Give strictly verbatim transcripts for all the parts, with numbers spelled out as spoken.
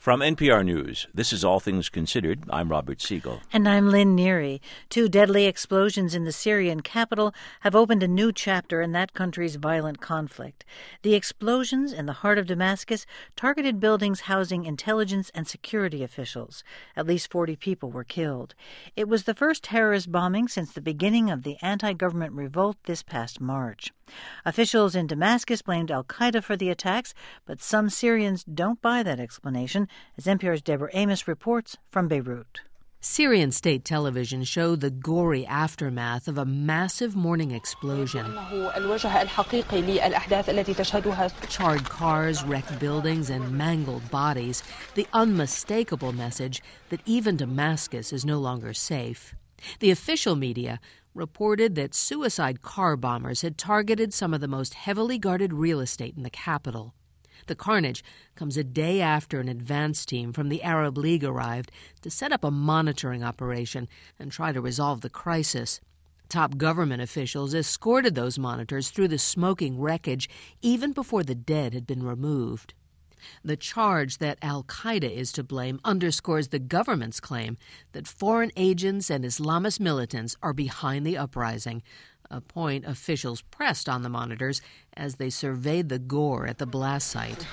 From N P R News, this is All Things Considered. I'm Robert Siegel. And I'm Lynn Neary. Two deadly explosions in the Syrian capital have opened a new chapter in that country's violent conflict. The explosions in the heart of Damascus targeted buildings housing intelligence and security officials. At least forty people were killed. It was the first terrorist bombing since the beginning of the anti-government revolt this past March. Officials in Damascus blamed al-Qaeda for the attacks, but some Syrians don't buy that explanation, as N P R's Deborah Amos reports from Beirut. Syrian state television showed the gory aftermath of a massive morning explosion. Charred cars, wrecked buildings, and mangled bodies. The unmistakable message that even Damascus is no longer safe. The official media reported that suicide car bombers had targeted some of the most heavily guarded real estate in the capital. The carnage comes a day after an advance team from the Arab League arrived to set up a monitoring operation and try to resolve the crisis. Top government officials escorted those monitors through the smoking wreckage even before the dead had been removed. The charge that al-Qaeda is to blame underscores the government's claim that foreign agents and Islamist militants are behind the uprising, a point officials pressed on the monitors as they surveyed the gore at the blast site.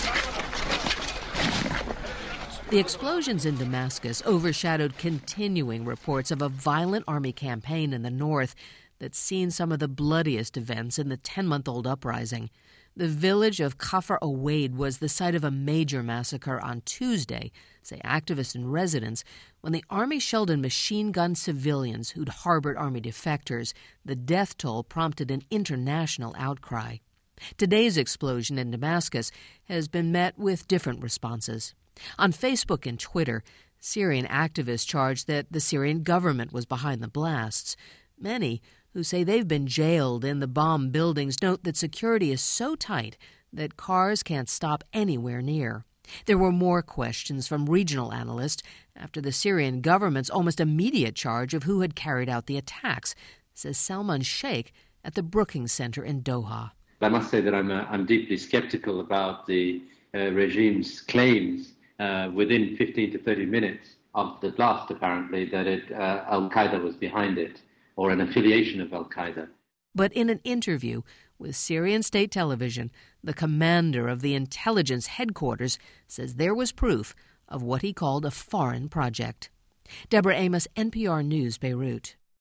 The explosions in Damascus overshadowed continuing reports of a violent army campaign in the north that's seen some of the bloodiest events in the ten-month-old uprising. The village of Kafr Owaid was the site of a major massacre on Tuesday, say activists and residents, when the army shelled and machine-gunned civilians who'd harbored army defectors. The death toll prompted an international outcry. Today's explosion in Damascus has been met with different responses. On Facebook and Twitter, Syrian activists charged that the Syrian government was behind the blasts. Many who say they've been jailed in the bombed buildings note that security is so tight that cars can't stop anywhere near. There were more questions from regional analysts after the Syrian government's almost immediate charge of who had carried out the attacks, says Salman Sheikh at the Brookings Center in Doha. I must say that I'm, uh, I'm deeply skeptical about the uh, regime's claims uh, within fifteen to thirty minutes of the blast, apparently, that it, uh, al-Qaeda was behind it, or an affiliation of al-Qaeda. But in an interview with Syrian state television, the commander of the intelligence headquarters says there was proof of what he called a foreign project. Deborah Amos, N P R News, Beirut.